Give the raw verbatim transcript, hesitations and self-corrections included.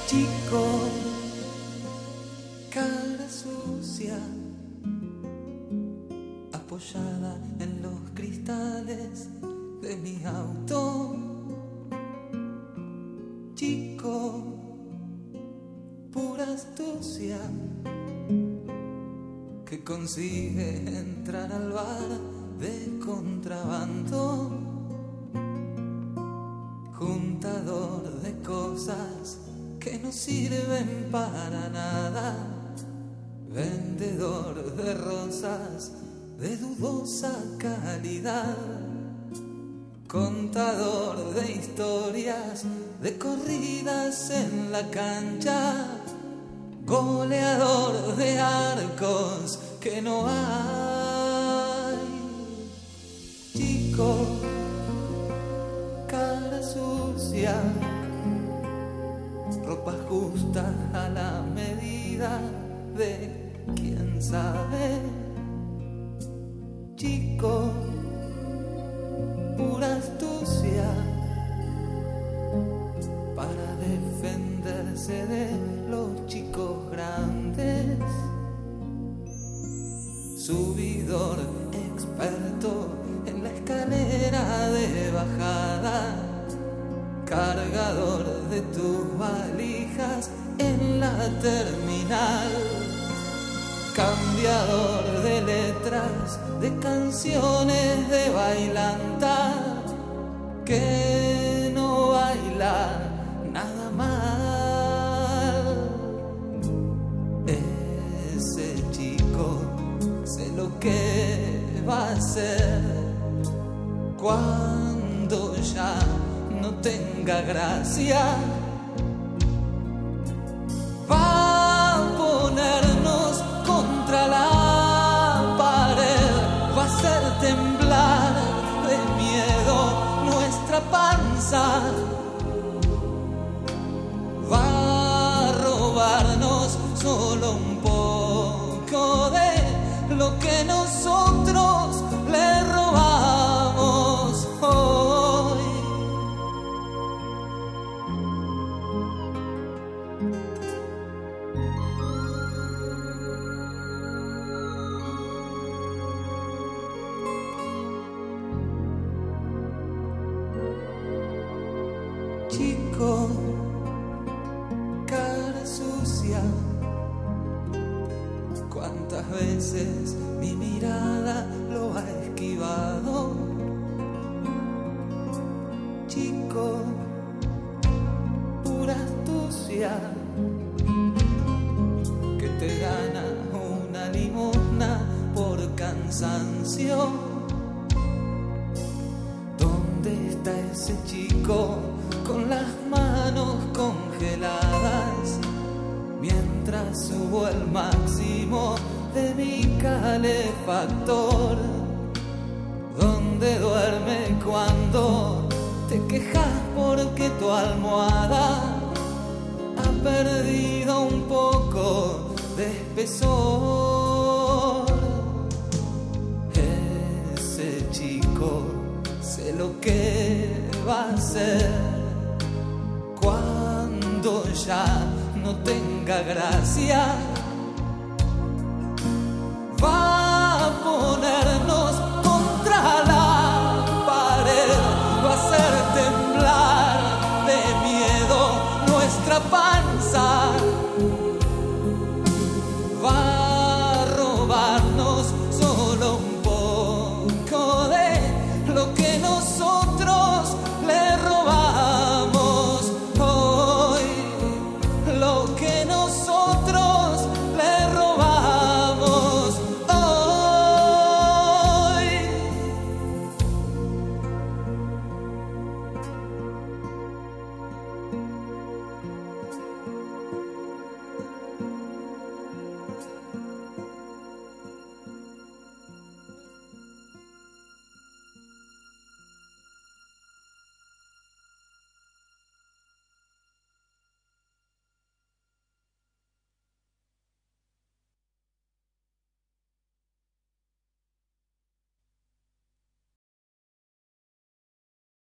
chico, cara sucia, apoyada en los cristales de mi auto. Chico, pura astucia, que consigue entrar al bar de contrabando. Juntador de cosas que no sirven para nada, vendedor de rosas de dudosa calidad, contador de historias de corridas en la cancha, goleador de arcos que no hay. Chico, cara sucia, ropa justa a la medida de quién sabe. Chico, pura astucia, para defenderse de los chicos grandes. Subidor experto en la escalera de bajada, cargador de tus valijas en la terminal, cambiador de letras de canciones de bailanta, que no baila nada mal. Ese chico sé lo que va a hacer cuando ya no tenga gracia. Va a ponernos contra la pared, va a hacer temblar de miedo nuestra panza, va a robarnos solo un poco de lo que nosotros le robamos hoy. Chico, cara sucia, cuántas veces mi mirada lo ha esquivado. Chico, pura astucia, que te gana una limosna por cansancio. ¿Dónde está ese chico con las manos congeladas mientras subo el máximo de mi calefactor? ¿Dónde duerme cuando te quejas porque tu almohada ha perdido un poco de espesor? Ese chico sé lo que va a hacer cuando ya no tenga gracia.